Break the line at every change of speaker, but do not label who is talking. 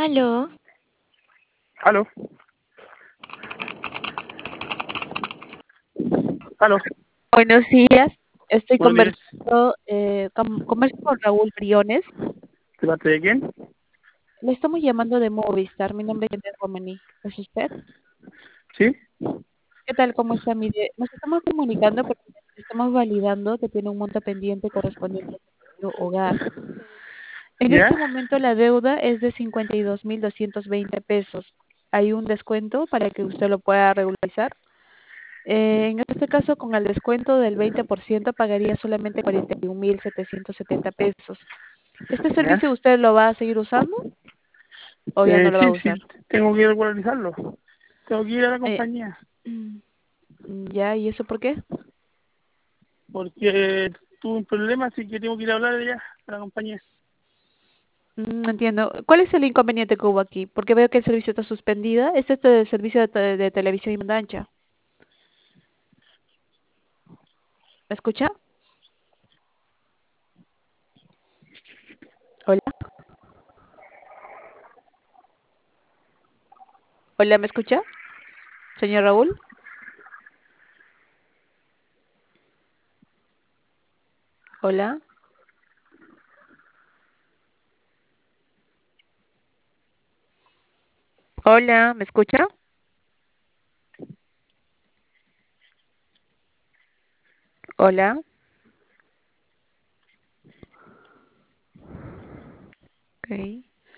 Aló,
Aló, aló,
Buenos días, estoy
buenos días.
conversando, converso con Raúl Briones.
¿De parte de quién?
Le estamos llamando de Movistar, mi nombre es Janet Romani. ¿Es usted?
¿Sí?
¿Qué tal? ¿Cómo está? Mire, nos estamos comunicando porque estamos validando que tiene un monto pendiente correspondiente a su hogar. En
¿Ya?
este momento la deuda es de 52.220 pesos. Hay un descuento para que usted lo pueda regularizar. En este caso, con el descuento del 20%, pagaría solamente 41.770 pesos. ¿Este
¿Ya?
servicio usted lo va a seguir usando o ya no lo va a
Sí,
usar?
sí, tengo que regularizarlo. Tengo que ir a la
Eh,
compañía
ya, ¿y eso por qué?
porque tuve un problema, así que tengo que ir a hablar allá a la compañía.
Entiendo. ¿Cuál es el inconveniente que hubo aquí? Porque veo que el servicio está suspendida. Este es el servicio de televisión y banda ancha. ¿Me escucha? Hola. Hola, ¿me escucha? Señor Raúl. Hola. Hola, ¿me escucha? Hola. Ok.